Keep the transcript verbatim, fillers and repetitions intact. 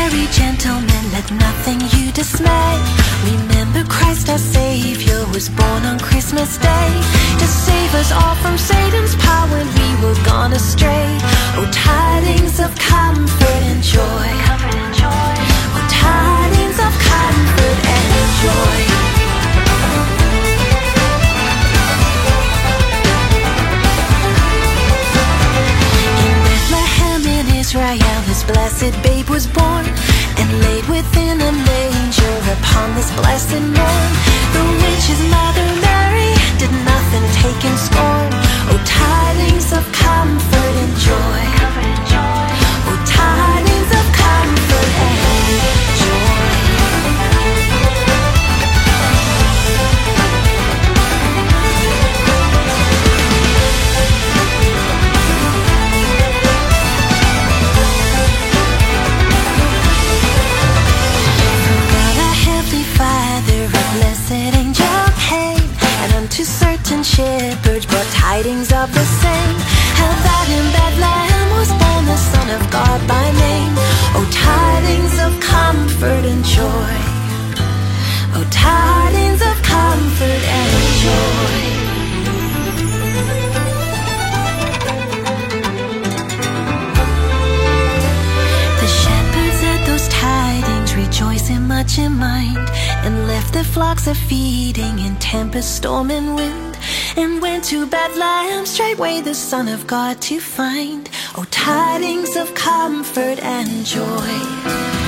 very gentlemen, let nothing you dismay. Remember Christ our Savior was born on Christmas Day to save us all from Satan's power when we were gone astray. Oh, tidings of comfort and joy. Oh, tidings of comfort and joy. Israel, his blessed babe was born and laid within a manger upon this blessed morn. The which his mother Mary did nothing take in scorn. Oh, tidings of comfort and joy. Oh, tidings of comfort and joy. To certain shepherds brought tidings of the same, how that in Bethlehem was born the Son of God by name. Oh, tidings of comfort and joy. Oh, tidings of comfort and joy. The shepherds at those tidings rejoicing much in mind, and left their flocks a feeding in tempest, storm, and wind, and went to Bethlehem straightway the Son of God to find. Oh, tidings of comfort and joy.